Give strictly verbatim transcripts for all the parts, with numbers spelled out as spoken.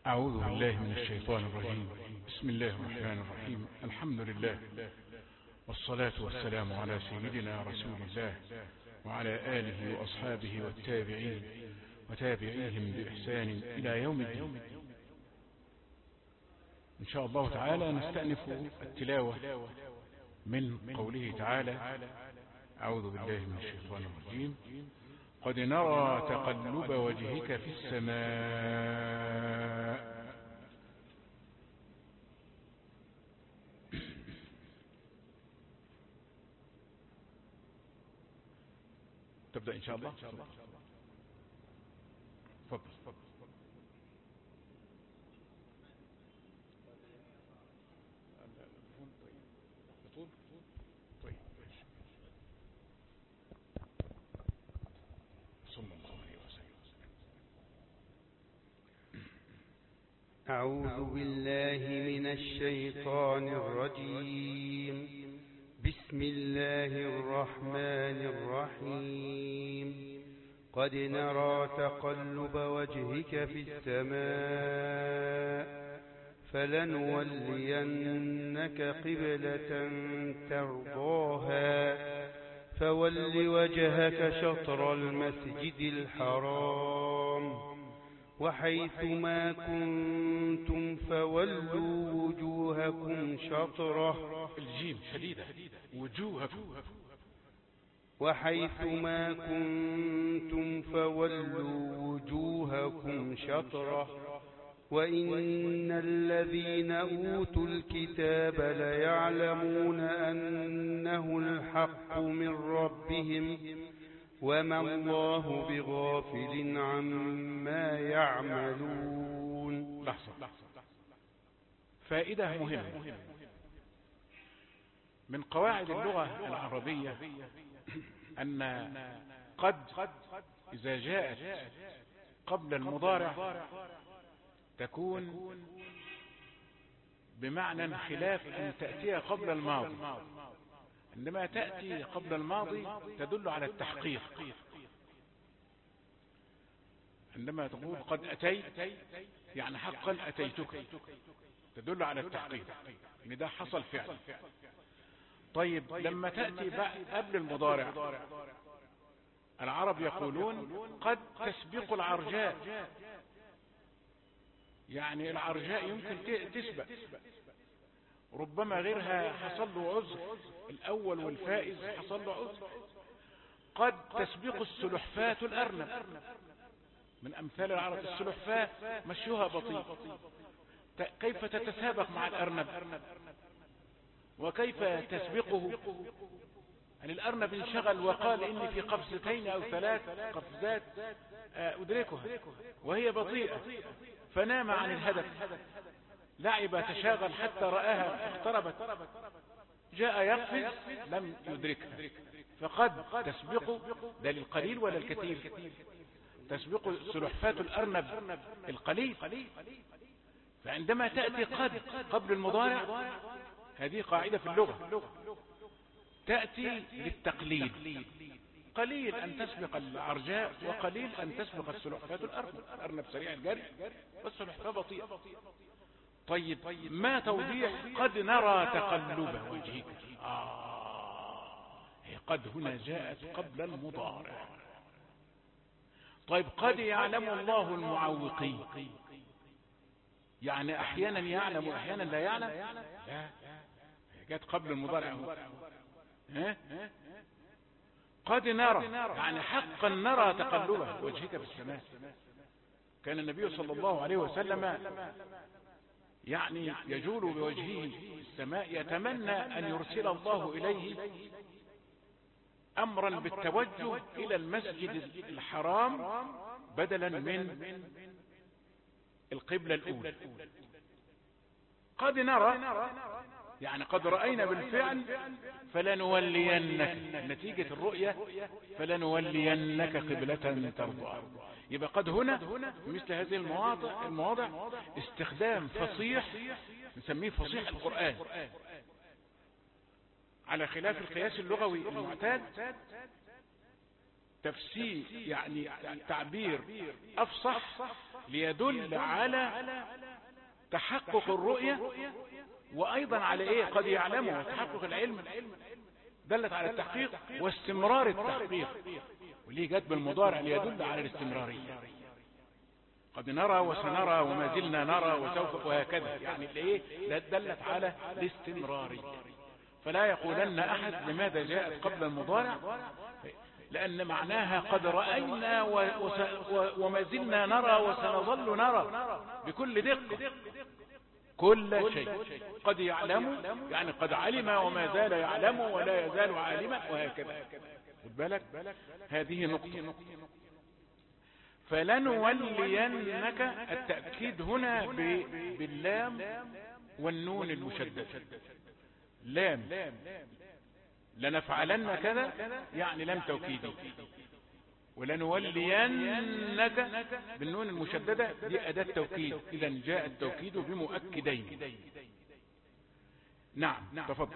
أعوذ بالله من الشيطان الرجيم. بسم الله الرحمن الرحيم. الحمد لله والصلاة والسلام على سيدنا رسول الله وعلى آله وأصحابه والتابعين وتابعيهم بإحسان إلى يوم الدين. إن شاء الله تعالى نستأنف التلاوة من قوله تعالى: أعوذ بالله من الشيطان الرجيم. قد نرى تقلب وجهك في السماء. تبدأ إن شاء الله. تفضل. أعوذ بالله من الشيطان الرجيم. بسم الله الرحمن الرحيم. قد نرى تقلب وجهك في السماء فلنولينك قبلة ترضاها فول وجهك شطر المسجد الحرام وحيث ما كنتم فولوا وجوهكم شطره. الجيم شديدة. وجوهكم. وحيث ما كنتم فولوا وجوهكم شطره وإن الذين أوتوا الكتاب ليعلمون أنه الحق من ربهم وما الله بغافل عما يعملون. لحظة. فائدة مهمة من قواعد اللغة العربية أن قد إذا جاءت قبل المضارع تكون بمعنى خلاف أن تأتي قبل الماضي. عندما تأتي قبل الماضي تدل على التحقيق. عندما تقول قد أتيت يعني حقا أتيتك تدل على التحقيق، يعني ده حصل فعلا. طيب لما تأتي قبل المضارع العرب يقولون قد تسبق العرجاء، يعني العرجاء يمكن تسبق، ربما غيرها حصل له عذر، الأول والفائز حصل له عذر. قد تسبق السلحفاة الأرنب، من أمثال العرب السلحفاة مشيها بطيء، كيف تتسابق مع الأرنب وكيف تسبقه؟ يعني الأرنب انشغل وقال إني في قفزتين أو ثلاث قفزات أدركها وهي بطيئة، فنام عن الهدف، لعب تشاغل حتى رآها اقتربت، جاء يقفز لم يدركها. فقد تسبق، ده للقليل ولا الكثير؟ تسبق سلحفاة الأرنب القليل. فعندما تأتي قد قبل المضارع هذه قاعدة في اللغة، تأتي للتقليد، قليل أن تسبق العرجاء وقليل أن تسبق السلحفاة الأرنب، الأرنب سريع الجري والسلحفاة بطيئة. طيب ما توضيح قد نرى تقلب وجهك؟ آه قد هنا جاءت قبل المضارع. طيب قد يعلم الله المعوقين، يعني أحيانا يعلم وأحيانا لا يعلم؟ لا، جاءت قبل المضارع. ها؟ قد نرى يعني حقا نرى تقلب وجهك في السماء. كان النبي صلى الله عليه وسلم يعني يجول بوجهه في السماء يتمنى أن يرسل الله إليه أمرا بالتوجه إلى المسجد الحرام بدلا من القبلة الأولى. قد نرى يعني قد رأينا بالفعل، فلنولينك، نتيجة الرؤية فلنولينك قبلة ترضاها. يبقى قد هنا مثل هذه المواضع المواضع استخدام فصيح نسميه فصيح القرآن، على خلاف القياس اللغوي المعتاد تفسير يعني تعبير أفصح ليدل على تحقق الرؤية، وأيضا على إيه قد يعلمه تحقق العلم، دلت على التحقيق واستمرار التحقيق، وليه جت بالمضارع ليدل على الاستمرارية. قد نرى وسنرى وما زلنا نرى وسوف وهكذا، يعني الايه دلت على الاستمرارية. فلا يقولن أحد لماذا جاءت قبل المضارع، لأن معناها قد رأينا وما زلنا نرى وسنظل نرى بكل دقة كل شيء. قد يعلم يعني قد علم وما زال يعلم ولا يزال عالما وهكذا. خد بالك هذه نقطة. فلنولينك، التأكيد هنا باللام والنون المشددة. لام لنفعلن كذا يعني لم توكيدي، ولنولينك بالنون المشددة دي أداة توكيد، إذا جاء التوكيد بمؤكدين. نعم تفضل.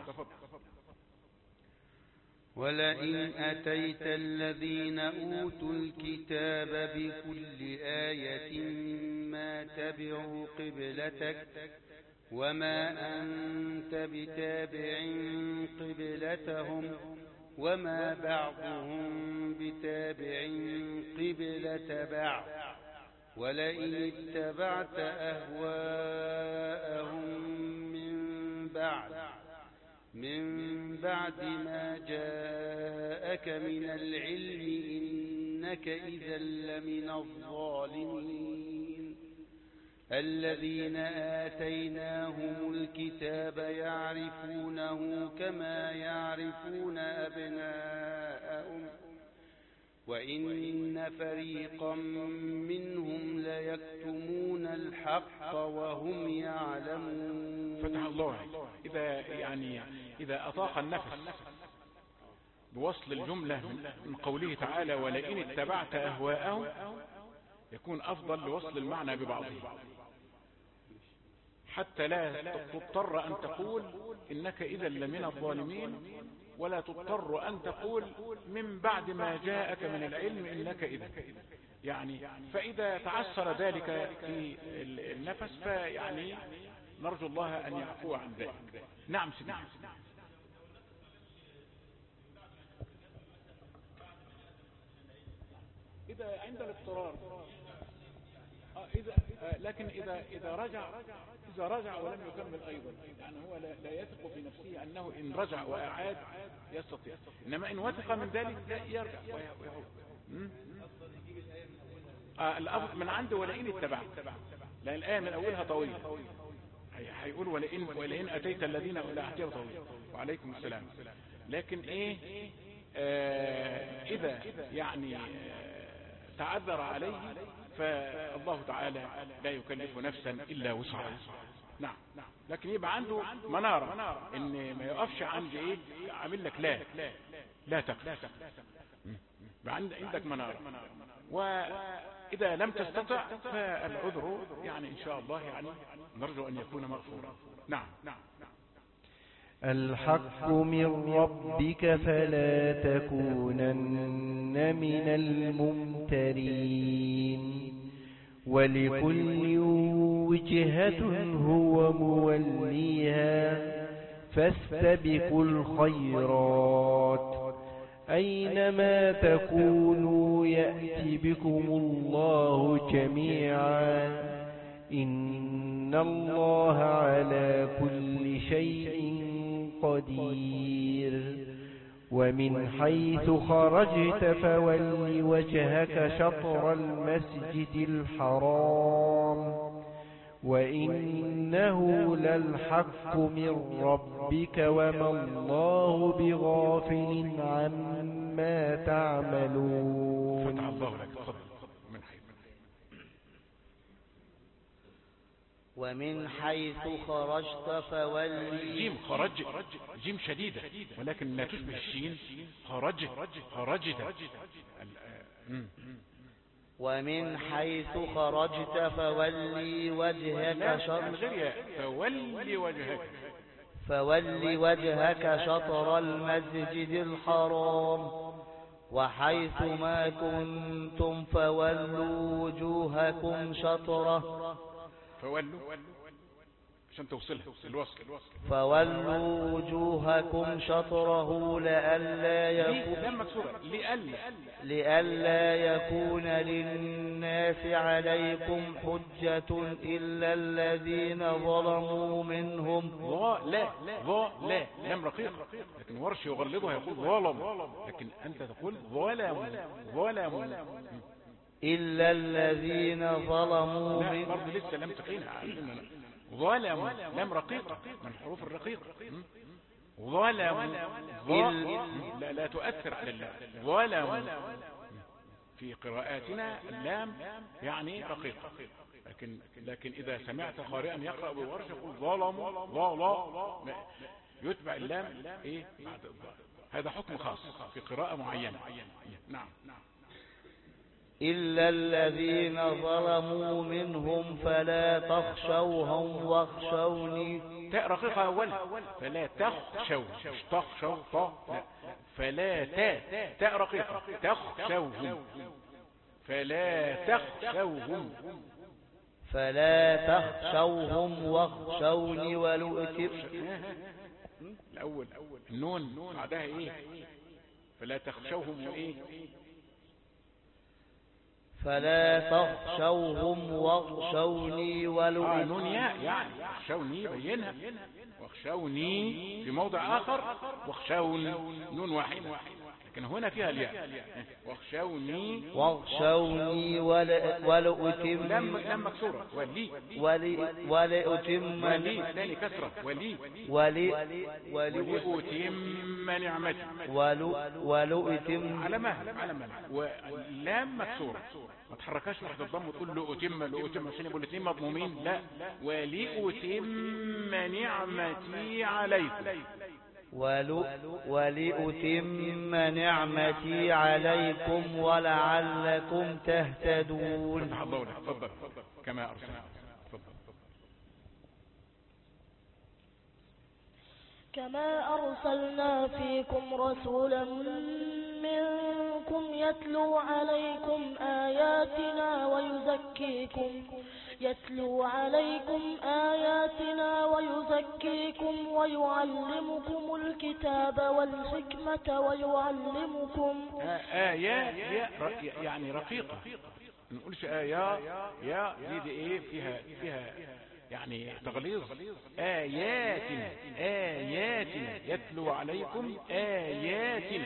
ولئن أتيت الذين أوتوا الكتاب بكل آية ما تبعوا قبلتك وما أنت بتابع قبلتهم وما بعضهم بتابع قبلة بعض ولئن اتبعت أهواءهم من بعد من بعد ما جاءك من العلم إنك إذا لمن الظالمين. الذين آتيناهم الكتاب يعرفونه كما يعرفون أبناءهم وإن فريقا منهم ليكتمون الحق وهم يعلمون. فتح الله. إذا يعني إذا أطاق النفس بوصل الجملة من قوله تعالى ولئن اتبعت أهواءهم يكون أفضل لوصل المعنى ببعضه، حتى لا تضطر أن تقول إنك إذا لمن الظالمين، ولا تضطر أن تقول من بعد ما جاءك من العلم إنك إذا، يعني فإذا تعسر ذلك في النفس فيعني نرجو الله أن يعفو عن ذلك. نعم سيدي. إذا عند الاضطرار آه إذا آه لكن إذا إذا رجع إذا رجع ولم يكمل أيضا، يعني هو لا, لا يثق في نفسه أنه إن رجع وأعاد يستطيع، إنما إن وثق من ذلك يرجع ويعود. آه الأفضل من عنده ولئن اتبعت، لأن الآية من أولها طويلة، هيقول ولئن ولئن أتيت الذين لا أحتير طويل. وعليكم السلام. لكن إيه آه إذا يعني آه تعذر عليه فالله تعالى لا يكلف نفسا إلا وسعها. نعم. لكن يبقى عنده منارة إن ما يقفش عند إيه عامل لك لا لا تقف، عندك منارة. وإذا لم تستطع فالعذر يعني إن شاء الله يعني نرجو أن يكون مغفورا. نعم. الحق من ربك فلا تكونن من الممترين ولكل وجهة هو موليها فاستبقوا الخيرات أينما تكونوا يأتي بكم الله جميعا إن الله على كل شيء قدير. ومن حيث خرجت فول وجهك شطر المسجد الحرام وإنه للحق من ربك وما الله بغافل عما تعملون. فتح الله لك. ومن حيث خرجت فول. جيم خرج جيم شديدة ولكن لا تشبه الشين. خرج خرجت. ومن حيث خرجت فولي وجهك شطر فولي وجهك فولي وجهك شطر المسجد الحرام وحيث ما كنتم فولوا وجوهكم شطرة فولوا عشان توصلها الوصل فولوا وجوهكم شطره لئلا يكون لئلا يكون للناس عليكم حجة إلا الذين ظلموا منهم. لا لا لا لم رقيق، لكن ورش يغلظها يقول ظلم، لكن أنت تقول ظلموا ظلموا إلا الذين ظلموا منهم. برضه لسه لم تقينها ظلموا لم رقيقة من حروف الرقيقة. ظلموا لا لا تؤثر على اللام. ظلموا في قراءاتنا اللام يعني رقيقة، لكن لكن إذا سمعت قارئا يقرأ بورش يقول ظلموا ظلا يتبع اللام إيه بعد الظاء. هذا حكم خاص في قراءة معينة. نعم. إلا الذين ظلموا منهم فلا تخشوهم واخشوني. تاء رقيقة أولا فلا تخشوا مش تخشوا لا فلا تاء تاء رقيقة تخشوهم فلا تخشوهم فلا تخشوهم واخشوني ولؤتم. الأول النون بعدها إيه؟ فلا تخشوهم وإيه؟ فلا تخشوهم واخشوني ولؤتم. آه نون ياء يعني واخشوني بينها، واخشوني في موضع آخر واخشون نون واحد، لكن هنا فيها الياء. واخشوني واخشوني ولؤتم لم لم مكسورة ولي ولؤتم ولي ثاني كسرة ولي ولي ولؤتم نعمتي ولؤتم على مهل على مهل ولام مكسورة ما تحركاش تحت الضم وتقول لؤتم لؤتم عشان يبقوا الاثنين مضمومين. لا ولأتم نعمتي عليكم ولأتم نعمتي عليكم ولعلكم تهتدون. فتح الله لك. تفضل كما أرسلنا. كما أرسلنا فيكم رسولا منكم يتلو عليكم آياتنا ويزكيكم يتلو عليكم آياتنا ويزكيكم ويعلمكم الكتاب والحكمة ويعلمكم آيات يعني رقيقة، ما نقولش آيات يا دي دي ايه فيها فيها يعني تغليظ. آياتنا آياتنا يتلو عليكم آياتنا.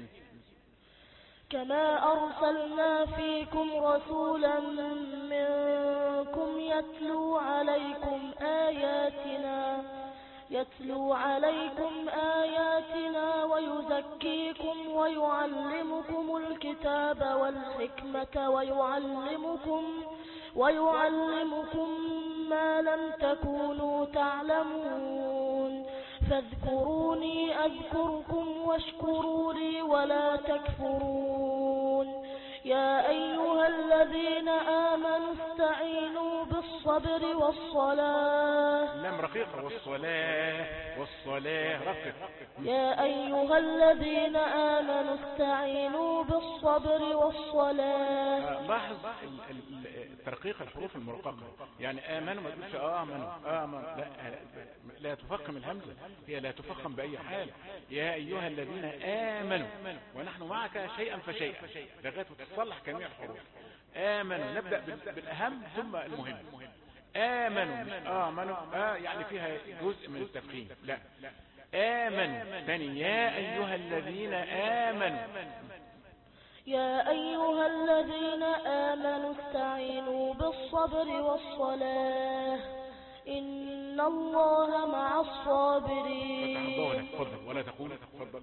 كما أرسلنا فيكم رسولا منكم يتلو عليكم آياتنا يتلو عليكم آياتنا ويزكيكم ويعلمكم الكتاب والحكمة ويعلمكم ويعلمكم ما لم تكونوا تعلمون. فاذكروني أذكركم واشكروا لي ولا تكفرون. يا أيها الذين آمنوا استعينوا بالصبر والصلاة. لم رقيقة والصلاة والصلاة رقيق. يا أيها الذين آمنوا استعينوا بالصبر والصلاة. لاحظ ترقيق الحروف المرققة، يعني آمنوا ما تقولش آمنوا آمنوا لا لا تفخم الهمزة، هي لا تفخم بأي حال. يا أيها الذين آمنوا ونحن معك شيئا فشيئا لغاية تصلح جميع الحروف. آمنوا نبدأ بالأهم ثم المهم. آمنوا مش آمنوا آه يعني فيها جزء من التفخيم، لا آمنوا ثاني. يا أيها الذين آمنوا يا أيها الذين آمنوا استعينوا بالصبر والصلاة إن الله مع الصابرين. تفضل ولا تقول تفضل.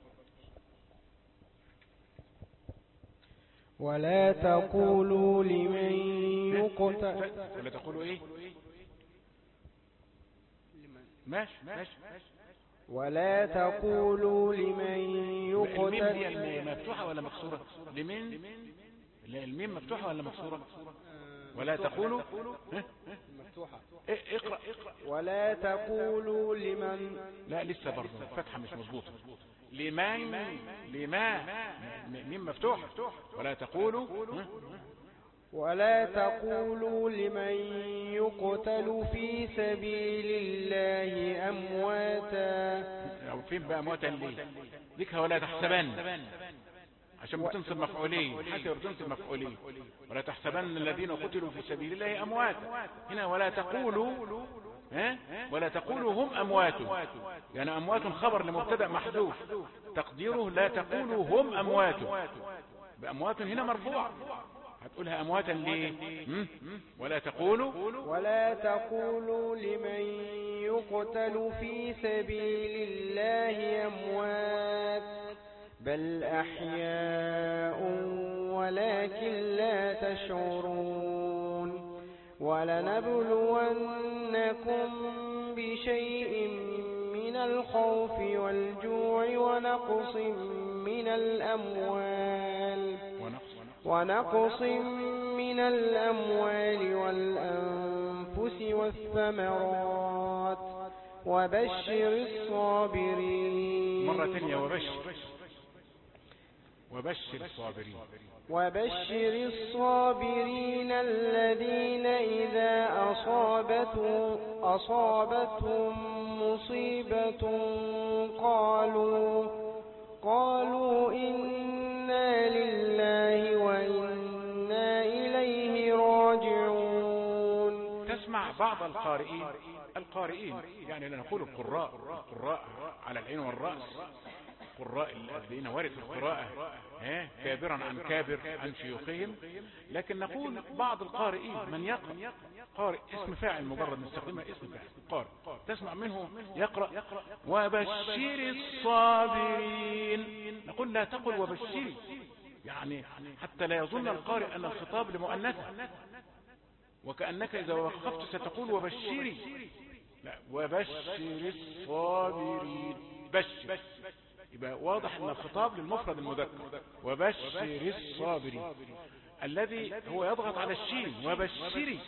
ولا تقولوا لمن يقتل ولا تقولوا ايه ماشي ماشي ولا تقولوا لمن يقتل. الميم مفتوحة ولا مكسورة؟ لمن الميم مفتوحة ولا مكسورة؟ ولا تقولوا مفتوحة. اقرأ اقرأ. ولا تقولوا لمن لا لسه برضه الفتحة مش مظبوطة. لمن لما ميم مفتوح. ولا تقولوا ولا تقولوا لمن يقتل في سبيل الله أمواتا. أو فين بقى أمواتا ليه ذكها ولا تحسبن عشان بتنصب مفعولين حتى بتنصب مفعولين. ولا تحسبن الذين قتلوا في سبيل الله أمواتا. هنا ولا تقولوا ها ولا تقولوا هم أموات، يعني أموات خبر لمبتدأ محذوف تقديره لا تقولوا هم أموات. بأموات هنا مرفوع هتقولها أمواتا ليه؟ ولا تقولوا ولا تقولوا لمن يقتل في سبيل الله أموات بل أحياء ولكن لا تشعرون. ولنبلونكم بشيء من الخوف والجوع ونقص من الأموال ونقص من الأموال والأنفس والثمرات وبشر الصابرين. مرة ثانية وبشر وبشر الصابرين وبشر الصابرين الذين إذا أصابتهم أصابتهم مصيبة قالوا قالوا إنا لله وإنا إليه راجعون. تسمع بعض القارئين القارئين يعني لنقول القراء القراء على العين والرأس القراء الذين ورثوا القراءة كابرا عن كابر عن شيوخهم، لكن نقول بعض القارئين من يقرأ قارئ اسم فاعل مجرد نستخدمها اسم فاعل قارئ تسمع منه يقرأ وبشر الصابرين. نقول لا تقل وبشري يعني حتى لا يظن القارئ أن الخطاب لمؤنثة وكأنك إذا وقفت ستقول وبشري، لا وبشر الصابرين بشر يبقى واضح أن الخطاب للمفرد المذكر وبشر الصابرين الذي هو يضغط على الشين وبشري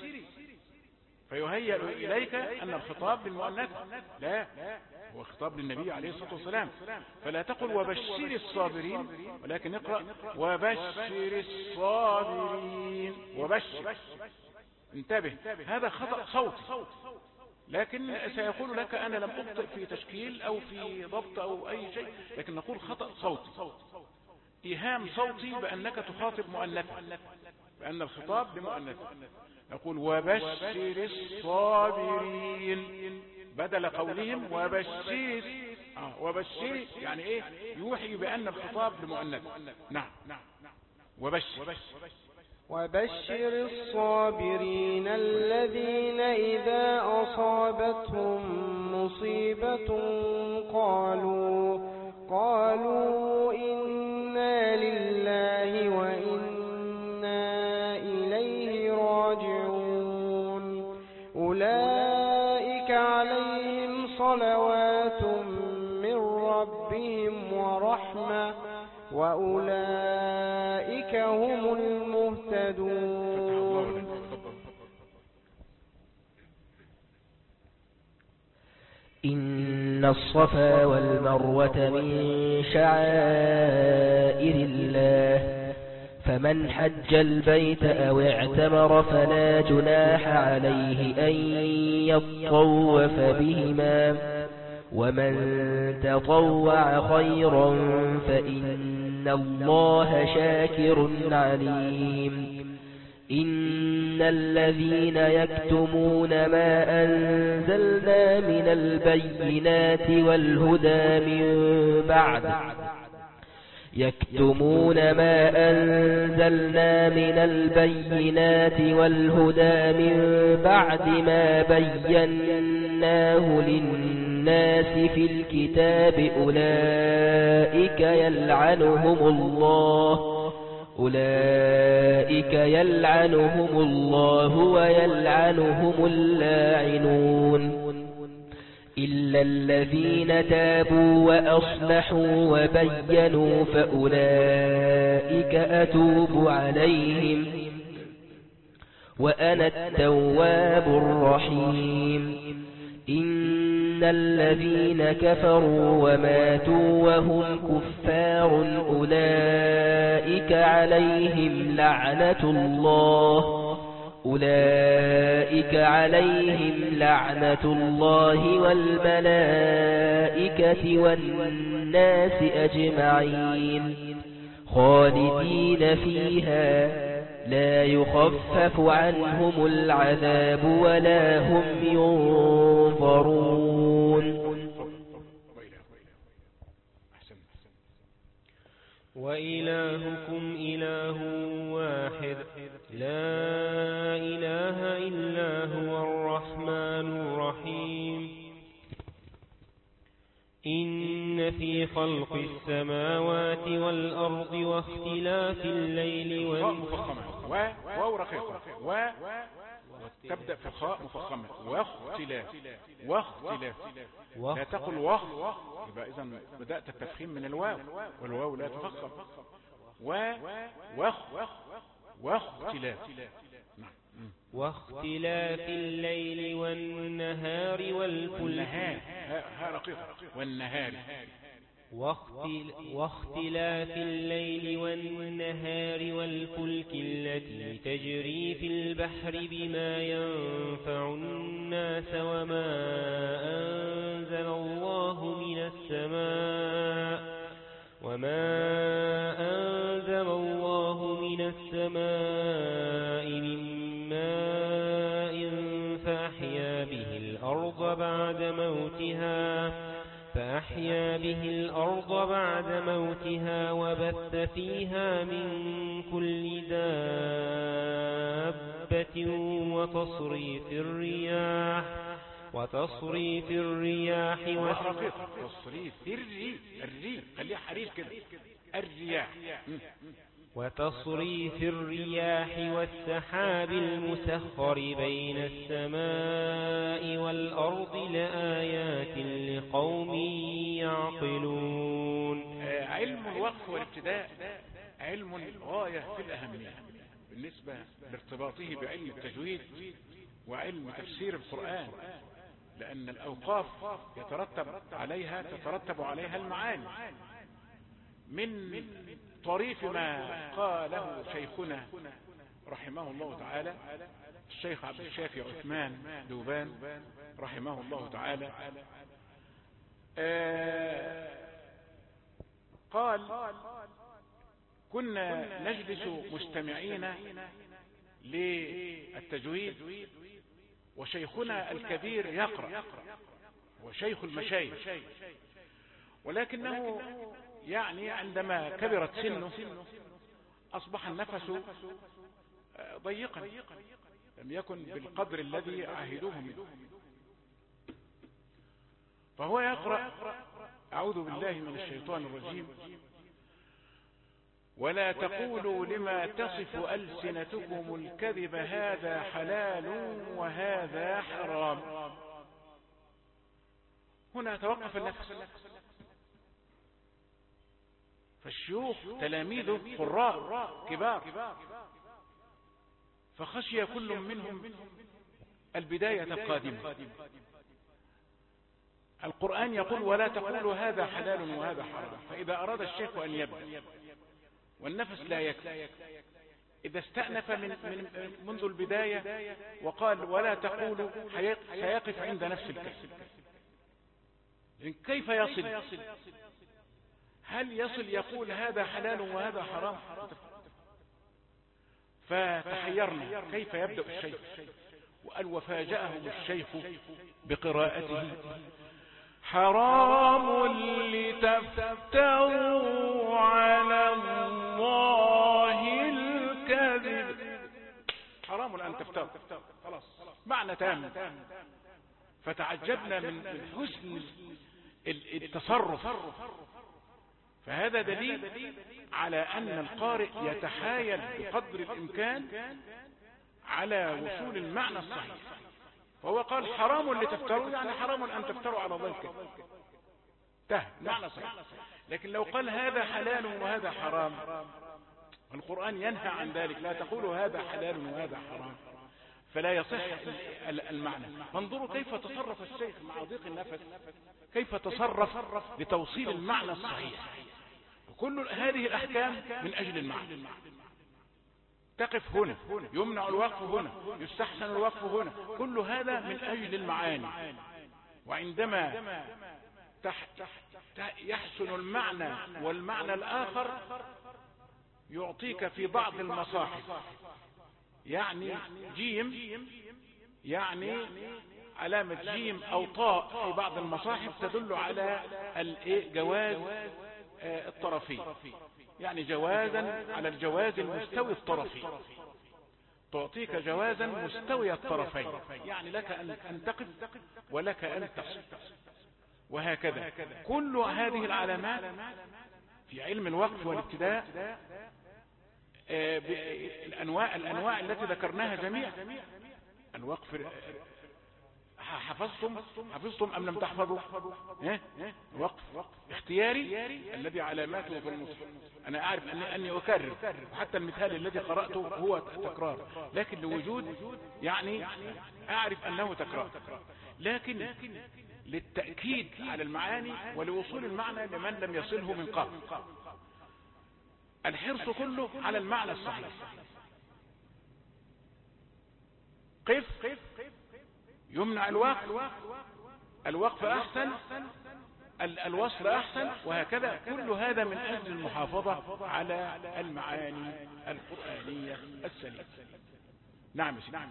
فيهيأ إليك أن الخطاب للمؤنثة، لا هو خطاب للنبي عليه الصلاة والسلام. فلا تقل وبشر الصابرين ولكن اقرأ وبشر الصابرين وبشر. انتبه هذا خطأ صوتي لكن سيقول لك أنا لم أخطئ في تشكيل أو في ضبط أو أي شيء، لكن نقول خطأ صوتي إيهام صوتي بأنك تخاطب مؤنثة بأن الخطاب لمؤنثة. نقول وبشر الصابرين بدل قولهم وبشر آه وبشر يعني إيه يوحي بأن الخطاب لمؤنثة. نعم وبشر وبشر الصابرين الذين إذا أصابتهم مصيبة قالوا قالوا إنا لله وإنا إليه راجعون. أولئك عليهم صلوات من ربهم ورحمة وأولئك هم المهتدون. إن الصفا والمروة من شعائر الله فمن حج البيت أو اعتمر فلا جناح عليه أن يطوف بهما ومن تطوع خيرا فإن الله شاكر عليم. إن الذين يكتمون ما أنزلنا من البينات والهدى من بعد يكتمون ما أنزلنا من البينات والهدى من بعد ما بيناه للناس في الكتاب أولئك يلعنهم الله أولئك يلعنهم الله ويلعنهم اللاعنون إلا الذين تابوا وأصلحوا وبينوا فأولئك أتوب عليهم وأنا التواب الرحيم. إن إن الذين كفروا وماتوا وهم كفار أولئك عليهم لعنة الله أولئك عليهم لعنة الله والملائكة والناس أجمعين خالدين فيها لا يخفف عنهم العذاب ولا هم ينظرون. وإلهكم إله واحد لا إله إلا هو الرحمن الرحيم. إن في خلق السماوات والأرض واختلاف الليل والنهار واو رقيقة و تبدأ في خاء مفخمة واختلاف واختلاف لا تقل وخ يبقى إذا بدأت التفخيم من الواو والواو لا تفخم و وخ واختلاف واختلاف الليل والنهار والفلك ها رقيقة والنهار واختلاف الليل والنهار والفلك التي تجري في البحر بما ينفع الناس وما أنزل الله من السماء وما أنزل الله من السماء من ماء فأحيا به الأرض بعد موتها فأحيا به الأرض بعد موتها وبث فيها من كل دابة وتصريف الرياح وتصريف الرياح وتصريف الري الري خليها حريف كده الرياح وتصريف الرياح والسحاب المسخر بين السماء والأرض لآيات لقوم يعقلون. علم الوقف والابتداء علم غاية في الأهمية بالنسبة لارتباطه بعلم التجويد وعلم تفسير القرآن، لأن الأوقاف يترتب عليها تترتب عليها المعاني من طريف ما قاله شيخنا رحمه الله تعالى الشيخ عبد الشافي عثمان دوبان رحمه الله تعالى. آه قال كنا نجلس مستمعين للتجويد وشيخنا الكبير يقرأ وشيخ المشايخ، ولكنه يعني عندما كبرت سنه أصبح النفس ضيقا لم يكن بالقدر الذي عهدوه منه، فهو يقرأ أعوذ بالله من الشيطان الرجيم ولا تقولوا لما تصف ألسنتكم الكذب هذا حلال وهذا حرام. هنا توقف النفس، فالشيوخ تلاميذه قراء كبار، فخشي كل منهم البداية القادمة. القرآن يقول ولا تقولوا هذا حلال وهذا حرام، فإذا أراد الشيخ أن يبدأ والنفس لا يكفي، إذا استأنف من من منذ البداية وقال ولا تقولوا سيقف عند نفس الكلمة. كيف يصل؟ هل يصل يقول هذا حلال وهذا حرام؟ فتحيرنا كيف يبدأ الشيخ، وقال وفاجأهم الشيخ بقراءته حرام لتفتروا على الله الكذب. حرام أن تفتروا، خلاص معنى تام. فتعجبنا من حسن التصرف، فهذا دليل على أن القارئ يتحايل بقدر الإمكان على وصول المعنى الصحيح. فهو قال حرام لتفتروا يعني حرام أن تفتروا على الله الكذب، ده معنى صحيح. لكن لو قال هذا حلال وهذا حرام، القرآن ينهى عن ذلك، لا تقولوا هذا حلال وهذا حرام، فلا يصح المعنى. فانظروا كيف تصرف الشيخ مع ضيق النفس، كيف تصرف لتوصيل المعنى الصحيح. كل هذه الأحكام من أجل المعنى. تقف هنا، يمنع الوقف هنا، يستحسن الوقف هنا، كل هذا من أجل المعاني. وعندما يحسن المعنى والمعنى الآخر يعطيك في بعض المصاحف يعني جيم، يعني علامة جيم أو طاء في بعض المصاحف تدل على جواز الطرفي، يعني جوازا على الجواز المستوي الطرفي، تعطيك جوازا مستوي الطرفين، يعني لك أن تقف ولك أن تصل، وهكذا. كل هذه العلامات في علم الوقف والابتداء الأنواع, الأنواع التي ذكرناها جميعا. الوقف حفظتم حفظتم أم لم تحفظوا؟ وقف اختياري الذي علاماته في النصف. أنا أعرف أني, أني أكرر، وحتى المثال الذي قرأته هو تكرار، لكن لوجود يعني أعرف أنه تكرار، لكن للتأكيد على المعاني ولوصول المعنى لمن لم يصله من قبل. الحرص كله على المعنى الصحيح. قف يمنع الوقف، الوقف أحسن، الوصل أحسن، وهكذا. كل هذا من أجل المحافظة على المعاني القرآنية السليمة. نعم نعم.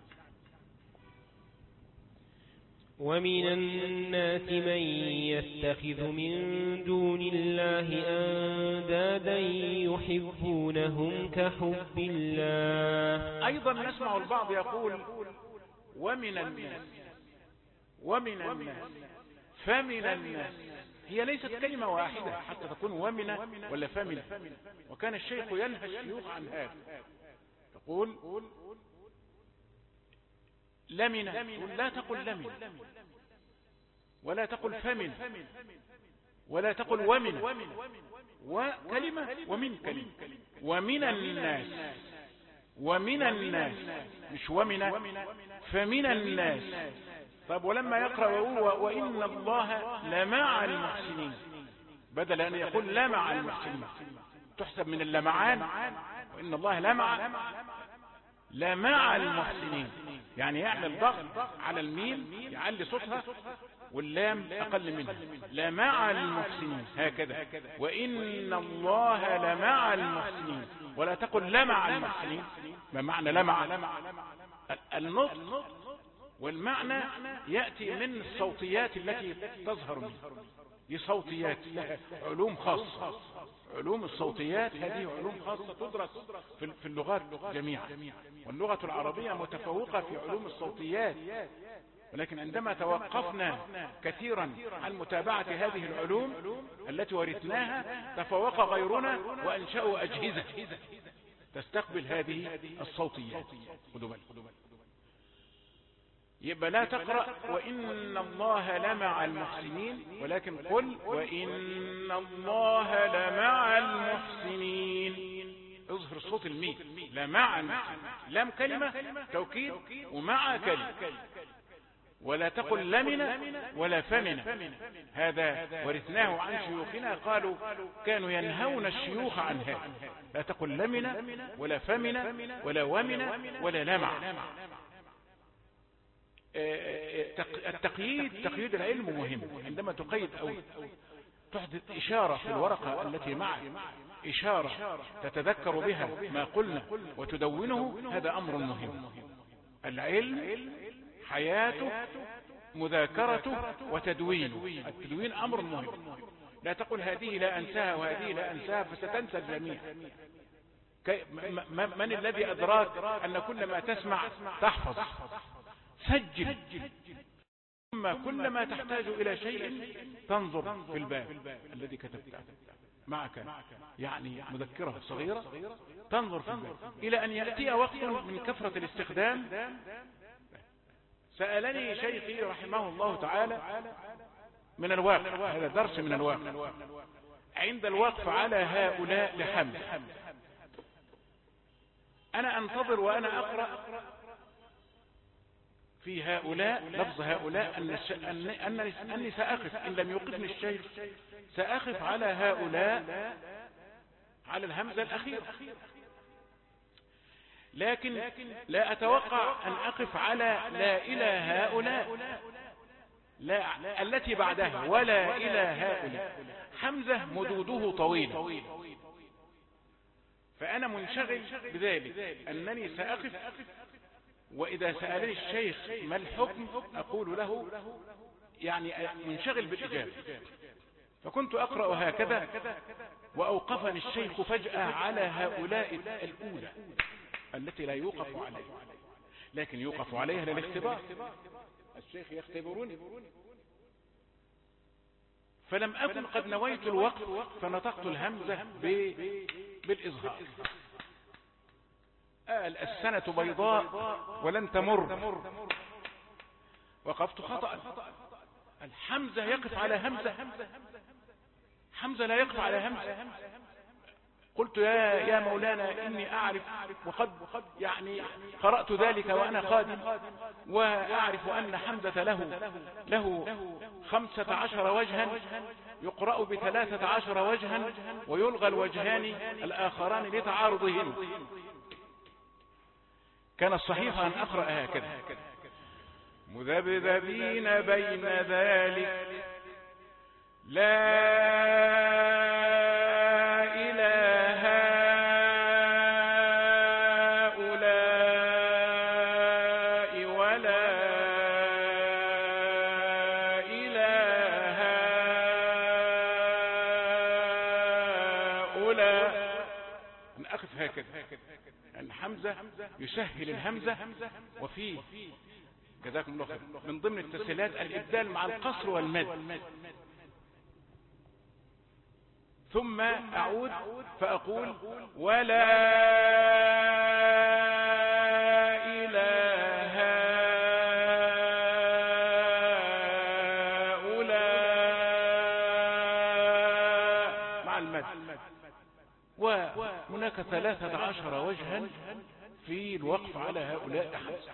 ومن الناس من يتخذ من دون الله أندادا يحبونهم كحب الله. أيضا نسمع البعض يقول ومن الناس ومن الناس فمن الناس. هي ليست كلمة واحدة حتى تكون ومن ولا فمن، وكان الشيخ ينهى الشيوخ عن هذا، يقول لمن، لا تقل لمن ولا تقل فمن ولا تقل ومن، وكلمة ومن كلمة. ومن الناس، ومن الناس مش ومن، فمن الناس. طب ولما يقرأ وهو وإن الله لمع المحسنين، بدل أن يقول لمع المحسنين تحسب من اللمعان، وإن الله لمع لمع المحسنين، يعني يعمل ضغط على الميم يعلي صوتها واللام أقل منها، لمع المحسنين هكذا. وإن الله لمع المحسنين، ولا تقل لمع المحسنين. ما معنى لمع؟ النطق والمعنى يأتي من الصوتيات التي تظهر منها، دي صوتيات علوم خاصة. علوم الصوتيات هذه علوم خاصة تدرس في اللغات جميعا، واللغة العربية متفوقة في علوم الصوتيات، ولكن عندما توقفنا كثيرا عن متابعة هذه العلوم التي ورثناها تفوق غيرنا وأنشأوا أجهزة تستقبل هذه الصوتيات. خدوا بالكم، يبقى لا تقرأ وإن الله لمع المحسنين، ولكن قل وإن الله لمع المحسنين. اظهر صوت الميم، لمع المحسنين، لم كلمة توكيد ومع كلمة. ولا تقل لمن ولا فمن، هذا ورثناه عن شيوخنا، قالوا كانوا ينهون الشيوخ عن هذا. لا تقل لمن ولا فمن ولا ومن ولا لمع. التقييد، تقييد العلم مهم. عندما تقيد أو تحدث إشارة في الورقة التي معك، إشارة تتذكر بها ما قلنا وتدونه، هذا أمر مهم. العلم حياته مذاكرته وتدوينه. التدوين أمر مهم. لا تقل هذه لا أنساها وهذه لا أنساها فستنسى الجميع. من الذي أدراك أن كل ما تسمع تحفظ؟ سجل، ثم كل ما تحتاج إلى شيء تنظر في الباب الذي كتبته معك، يعني مذكرة صغيرة تنظر في الباب إلى أن يأتي وقت من كثرة الاستخدام. سألني شيخي رحمه الله تعالى من الواقع، هذا درس من الواقع، عند الوقف على هؤلاء لحمد، أنا أنتظر وأنا أقرأ في هؤلاء لفظ هؤلاء أن أنني, أنني سأقف إن لم يوقفني الشيخ سأقف على هؤلاء على الهمزة الأخيرة، لكن لا أتوقع أن أقف على لا إلى هؤلاء، لا التي بعدها ولا إلى هؤلاء. حمزة مدوده طويل، فأنا منشغل بذلك أنني سأقف، وإذا سألني الشيخ ما الحكم أقول له يعني منشغل بالإجابة. فكنت أقرأ هكذا وأوقفني الشيخ فجأة على هؤلاء الأولى التي لا يوقف عليها، لكن يوقف عليها للاختبار، الشيخ يختبرني. فلم أكن قد نويت الوقف فنطقت الهمزة بالإظهار. قال السنة بيضاء ولن تمر، وقفت خطأ. الحمزة يقف على همزة، حمزة لا يقف على همزة. قلت يا يا مولانا إني أعرف، وقد يعني قرأت ذلك وأنا قادم، وأعرف أن حمزة له له خمسة عشر وجها يقرأ بثلاثة عشر وجها، ويلغى الوجهان الآخران لتعارضهما. كان الصحيح أن أقرأ هكذا: مذبذبين بين ذلك لا إله هؤلاء ولا إله هؤلاء. أن أقف هكذا، أن حمزة يسهل الهمزة. وفي جزاكم الله خير من ضمن التسهيلات الإبدال مع القصر والمد. ثم أعود فأقول ولا إله هؤلاء مع المد. وهناك ثلاثة عشر وجها في الوقف على هؤلاء خمسة.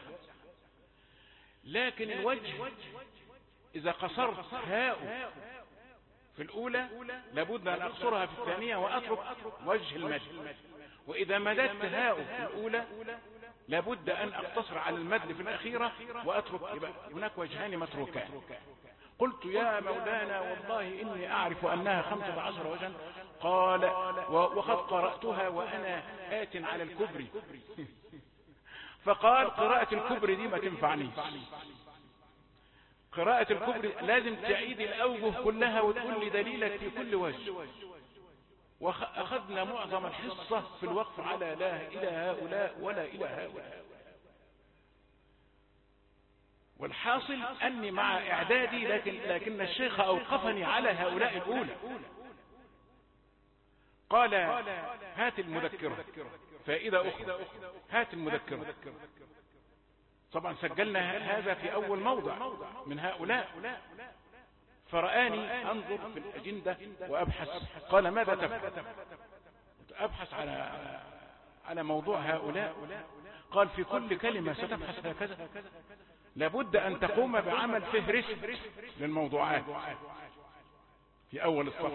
لكن الوجه إذا قصرت هاء في الأولى لابد أن أقصرها في الثانية وأترك وجه المد، وإذا مددت هاء في الأولى لابد أن أقتصر على المد في الأخيرة وأترك، يبقى هناك وجهان متروكان. قلت يا مولانا والله إني أعرف أنها خمسة عشر وجها. قال وقد قرأتها وأنا آت على الكبري. فقال قراءة الكبري دي ما تنفعنيش، قراءة الكبري لازم تعيد الأوجه كلها وتقول لي دليلك في كل وجه. وأخذنا معظم الحصة في الوقف على لا إلى هؤلاء ولا إلى هؤلاء. والحاصل أني مع إعدادي لكن, لكن الشيخ أوقفني على هؤلاء الأولى. قال هات المذكرة، فائدة أخرى، هات المذكرة. طبعا سجلنا هذا في أول موضع من هؤلاء. فرآني أنظر في الأجندة وأبحث. قال ماذا تبحث؟ أبحث على على موضوع هؤلاء. قال في كل كلمة ستبحث هكذا لابد أن تقوم بعمل فهرس للموضوعات في أول الصف.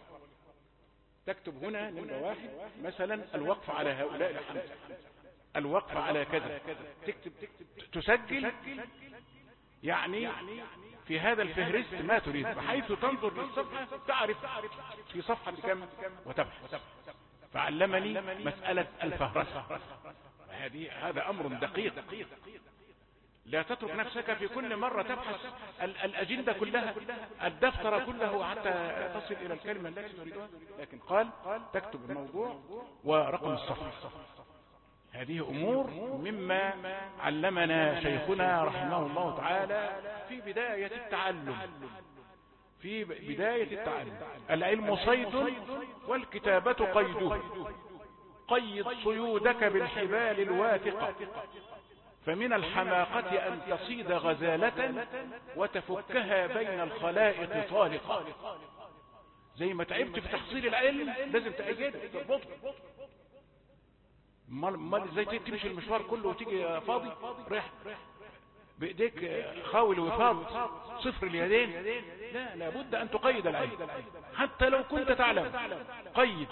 تكتب هنا نمرة واحد مثلا الوقف على هؤلاء الخمسة، الوقف على كذا، تكتب تسجل يعني في هذا الفهرست ما تريد، بحيث تنظر للصفحة تعرف في صفحة كم وتبحث. فعلمني مسألة الفهرسة. هذه هذا أمر دقيق. لا تترك نفسك في كل مرة تبحث الأجندة كلها، الدفتر كله حتى تصل إلى الكلمة التي تريدها. لكن قال تكتب الموضوع ورقم الصفحة. هذه أمور مما علمنا شيخنا رحمه الله تعالى في بداية التعلم. في بداية التعلم العلم صيد والكتابة قيده، قيد صيودك بالحبال الواثقة، فمن الحماقة أن تصيد غزالة وتفكها بين الخلائق طالقة. زي ما تعبت في تحصيل العلم لازم تأجد تربطه. مال ازاي تمشي المشوار كله وتيجي فاضي؟ ريح بايديك خاوي الوفاض صفر اليدين، لا، لابد ان تقيد العين حتى لو كنت تعلم، قيد.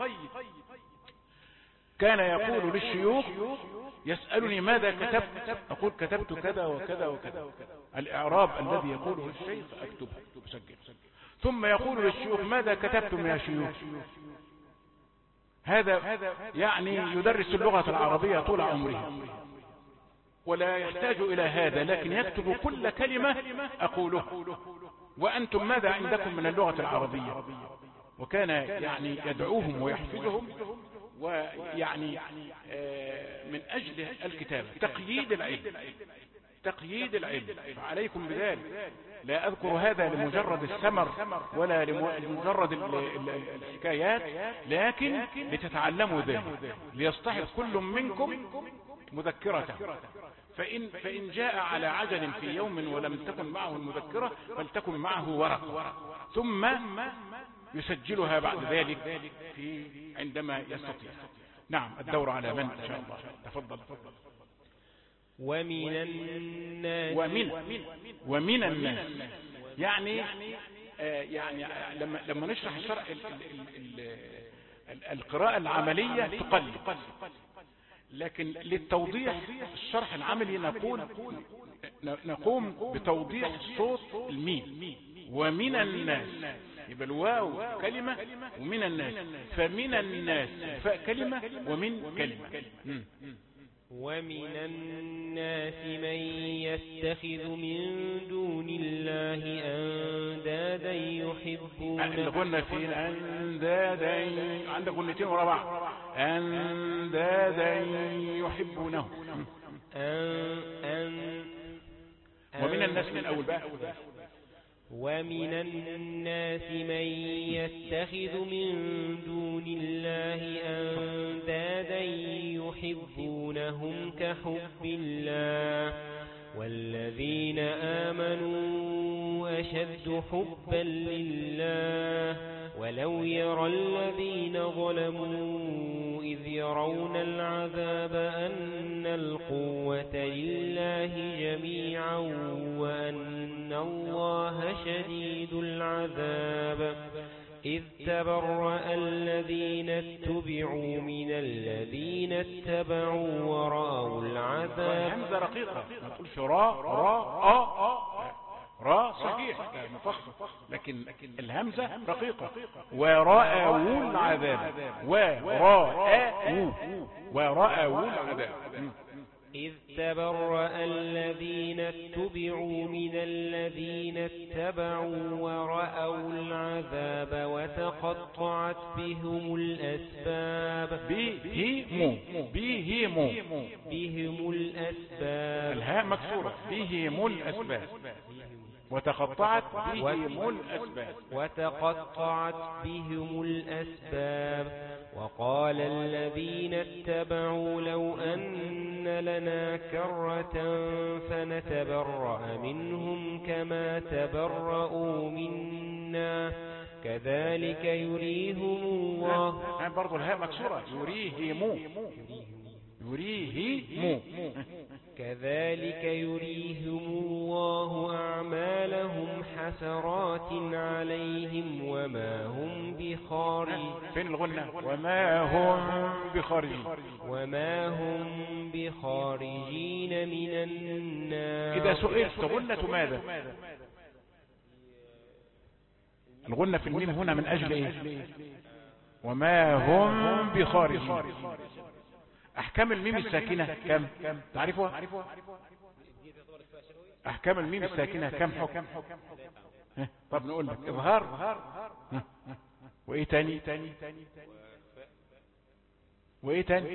كان يقول للشيوخ يسألني ماذا كتبت، أقول كتبت كذا وكذا وكذا، الإعراب الذي يقوله الشيخ أكتبه أسجل. ثم يقول للشيوخ ماذا كتبتم يا شيوخ، هذا يعني يدرس اللغة العربية طول عمره ولا يحتاج إلى هذا، لكن يكتب كل كلمة أقوله. وأنتم ماذا عندكم من اللغة العربية؟ وكان يعني يدعوهم ويحفزهم، ويعني من أجل الكتابة تقييد العلم، تقييد العلم، فعليكم بذلك. لا أذكر هذا لمجرد الثمر ولا لمجرد الحكايات، لكن لتتعلموا ذلك، ليصطحب كل منكم مذكرته. فإن, فإن جاء على عجل في يوم ولم تكن معه المذكرة فلتكن معه ورقة، ثم يسجلها بعد ذلك في عندما يستطيع. نعم، الدور على من إن شاء الله. تفضل. ومن الناس ومن ومن الناس يعني آه يعني لما لما نشرح الشرع القراءة العملية تقل، لكن للتوضيح الشرح العملي نقول نقوم بتوضيح صوت الميم. ومن الناس يبقى الواو كلمة ومن الناس، فمن الناس فاء كلمة ومن كلمة. ومن الناس من يتخذ من دون الله أندادا يحبون. اللي قلنا في أندادا عندك قلنتين ورا بعض، أندادا يحبونه. أن أن ومن الناس من أول بقى. ومن الناس من يتخذ من دون الله أندادا يحبونهم كحب الله والذين آمنوا أشد حبا لله ولو يرى الذين ظلموا إذ يرون العذاب أن القوة لله جميعا وأن الله شديد العذاب إذ تبرأ الذين اتبعوا من الذين اتبعوا ورأوا العذاب. همزة رقيقة، ما تقولش را را آ آ را صحيح مفخم، لكن الهمزة رقيقة. ورأوا العذاب، ورأوا ورأوا العذاب. إذ تبرأ الذين اتبعوا من الذين اتبعوا ورأوا العذاب وتقطعت بهم الأسباب. بهم بهم بهم الأسباب، الهاء مكسورة. بهم الأسباب وتقطعت بهم الأسباب. وتقطعت بهم الأسباب. وقال الذين اتبعوا لو أن لنا كرة فنتبرأ منهم كما تبرأوا منا كذلك يريهم الله. برضو الهاء مكسورة. يريهم يريهم كذلك يريهم الله أعمالهم حسرات عليهم وما هم بخارجين. فين الغنة؟ وما هم بخارجين. وما هم بخارجين من النار. إذا سئلت غنة ماذا؟ الغنة في الميم هنا من أجل إيه؟ وما هم بخارجين. أحكام الميم الساكنة كم؟ تعرفها؟ أحكام الميم الساكنة كم حكم؟ طب نقول لك إظهار، وإيه تاني؟ وإيه تاني؟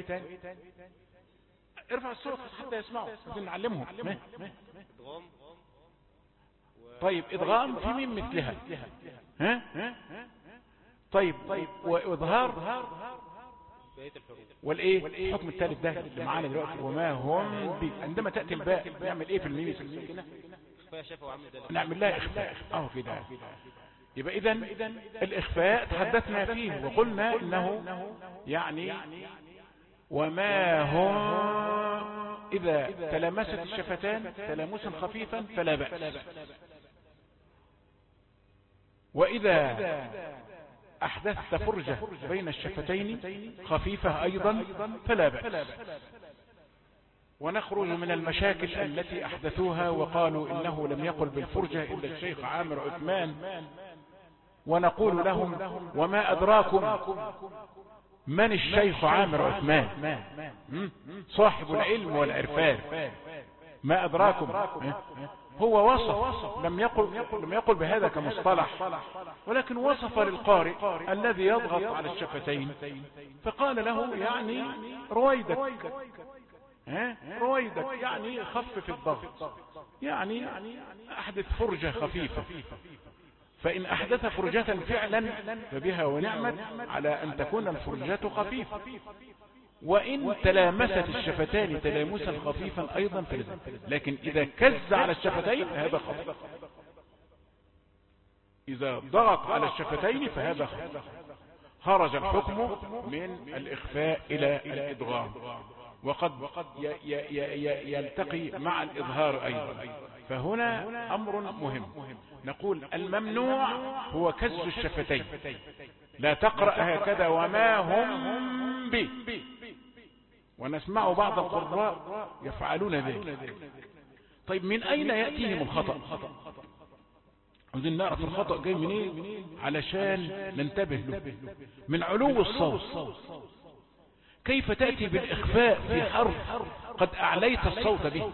ارفع الصوت حتى يسمعوا نعلمهم. طيب إدغام في ميم مثلها. ها؟ طيب وإظهار والايه الحكم الثالث ده اللي معانا دلوقتي وما هم بي. عندما تاتي الباء نعمل ايه في الميم الساكنه؟ نعمل لها اخفاء. اه كده. يبقى اذا الاخفاء تحدثنا فيه وقلنا انه يعني وما هم إذا تلامست الشفتان تلامسا خفيفا فلا بأس، وإذا أحدثت فرجة بين الشفتين خفيفة أيضا فلا بأس. ونخرج من المشاكل التي أحدثوها وقالوا إنه لم يقل بالفرجة إلا الشيخ عامر عثمان، ونقول لهم وما أدراكم من الشيخ عامر عثمان؟ صاحب العلم والعرفان، ما أدراكم؟ هو وصف، لم يقل, لم يقل بهذا كمصطلح، ولكن وصف للقارئ الذي يضغط على الشفتين فقال له يعني رويدك، رويدك يعني خفف الضغط، يعني أحدث فرجة خفيفة. فإن أحدث فرجة فعلا فبها ونعمت على أن تكون الفرجة خفيفة، وإن تلامست الشفتان تلامسا خفيفا أيضا فلزم، لكن إذا كز على الشفتين هذا خطأ، إذا ضغط على الشفتين فهذا خطأ، خرج الحكم من الإخفاء إلى الإدغام، وقد يلتقي مع الإظهار أيضا. فهنا أمر مهم، نقول الممنوع هو كز الشفتين، لا تقرأ هكذا وما هم بي، ونسمع بعض القراء يفعلون ذلك. طيب من أين يأتيهم الخطأ؟ عاوزين نعرف الخطأ جاي منين علشان ننتبه له. من علو الصوت. كيف تأتي بالإخفاء في حرف قد أعليت الصوت به؟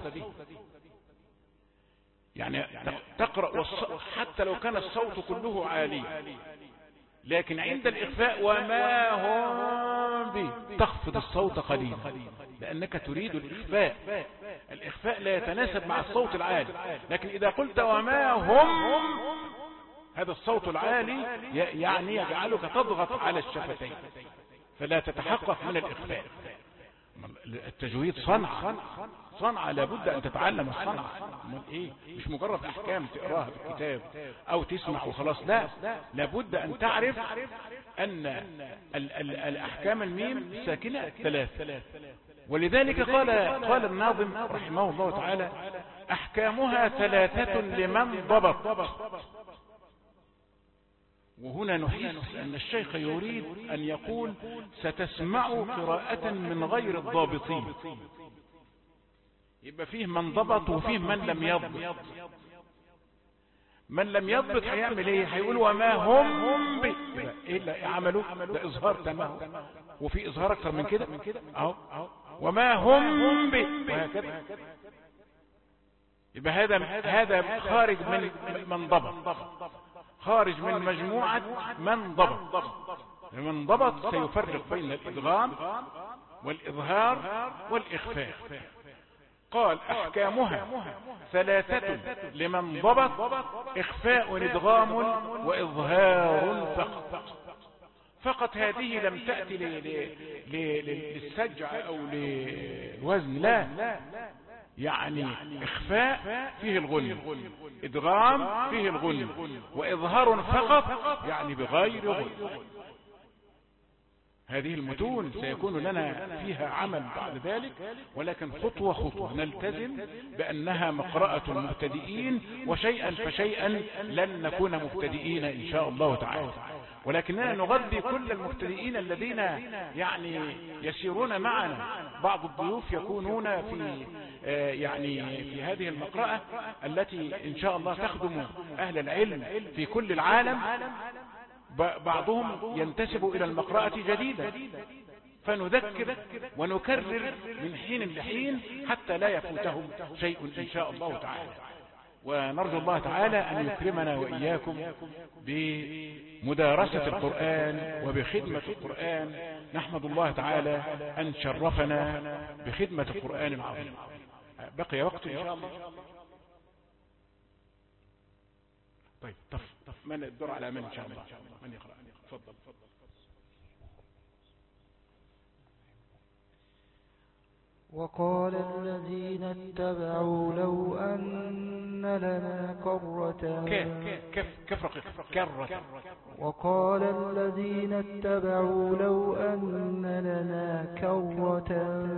يعني تقرأ حتى لو كان الصوت كله عالي، لكن عند الإخفاء وما هم به تخفض الصوت قليلا، لأنك تريد الإخفاء. الإخفاء لا يتناسب مع الصوت العالي، لكن إذا قلت وما هم هذا الصوت العالي يعني يجعلك تضغط على الشفتين فلا تتحقق من الإخفاء. التجويد صنعة، صنعة لابد أن تتعلم الصنعة، إيه؟ مش مجرد أحكام تقراها في الكتاب أو تسمع وخلاص، لا، لابد أن تعرف أن ال ال الأحكام الميم ساكنة ثلاث، ولذلك قال قال الناظم رحمه الله تعالى أحكامها ثلاثة لمن ضبط. وهنا نحس أن الشيخ يريد أن يقول ستسمع قراءة من غير الضابطين، يبقى فيه من ضبط وفيه من لم يضبط. من لم يضبط هيعمل ايه؟ هيقول وما هم بي، ايه اللي عملوا ده؟ اظهار تمام، وفي اظهار اكثر من كده اهو، وما هم بي، وهكذا. يبقى هذا هذا خارج من من ضبط، خارج من مجموعة من ضبط. من ضبط سيفرق بين الإدغام والإظهار والإخفاء. قال أحكامها ثلاثة لمن ضبط، إخفاء إدغام وإظهار فقط. فقط هذه لم تأتي للسجع أو للوزن، لا، يعني إخفاء فيه الغنى، إدغام فيه الغنى، وإظهار فقط يعني بغير غنى. هذه المتون سيكون لنا فيها عمل بعد ذلك، ولكن خطوة خطوة نلتزم بأنها مقرأة المبتدئين، وشيئا فشيئا لن نكون مبتدئين إن شاء الله تعالى، ولكننا نغذي كل المبتدئين الذين يعني يسيرون معنا. بعض الضيوف يكونون في يعني في هذه المقرأة التي إن شاء الله تخدم أهل العلم في كل العالم، بعضهم ينتسب إلى المقرأة جديدا، فنذكر ونكرر من حين لحين حتى لا يفوتهم شيء إن شاء الله تعالى. ونرجو الله تعالى أن يكرمنا وإياكم بمدارسة القرآن وبخدمة القرآن. نحمد الله تعالى أن شرفنا بخدمة القرآن العظيم. بقي وقت إن شاء الله. طيب طف من الدور على من إن شاء الله؟ من يقرأ؟ تفضل. وقال الذين اتبعوا لو أن لنا كرة كيف كيف رقيق كرة. وقال الذين اتبعوا لو أن لنا كرة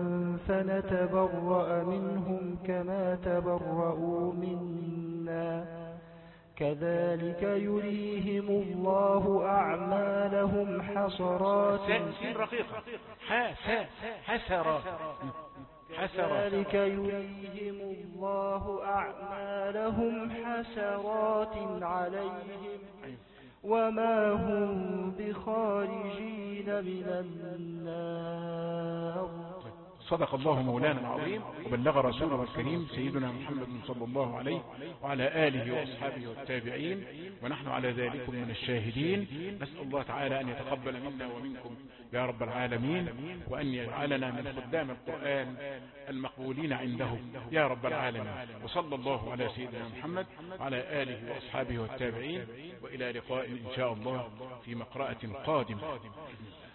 فنتبرأ منهم كما تبرؤوا منا كذلك يريهم الله أعمالهم حسرات سين رقيقة حسرات كذلك يريهم الله أعمالهم حسرات عليهم وما هم بخارجين من النار. صدق الله مولانا العظيم وبلغ رسوله الكريم سيدنا محمد صلى الله عليه وعلى آله وأصحابه والتابعين ونحن على ذلك من الشاهدين. نسأل الله تعالى أن يتقبل منا ومنكم يا رب العالمين وأن يجعلنا من خدام القرآن المقبولين عنده يا رب العالمين. وصلى الله على سيدنا محمد وعلى آله وأصحابه والتابعين وإلى لقاء إن شاء الله في مقرأة قادمة.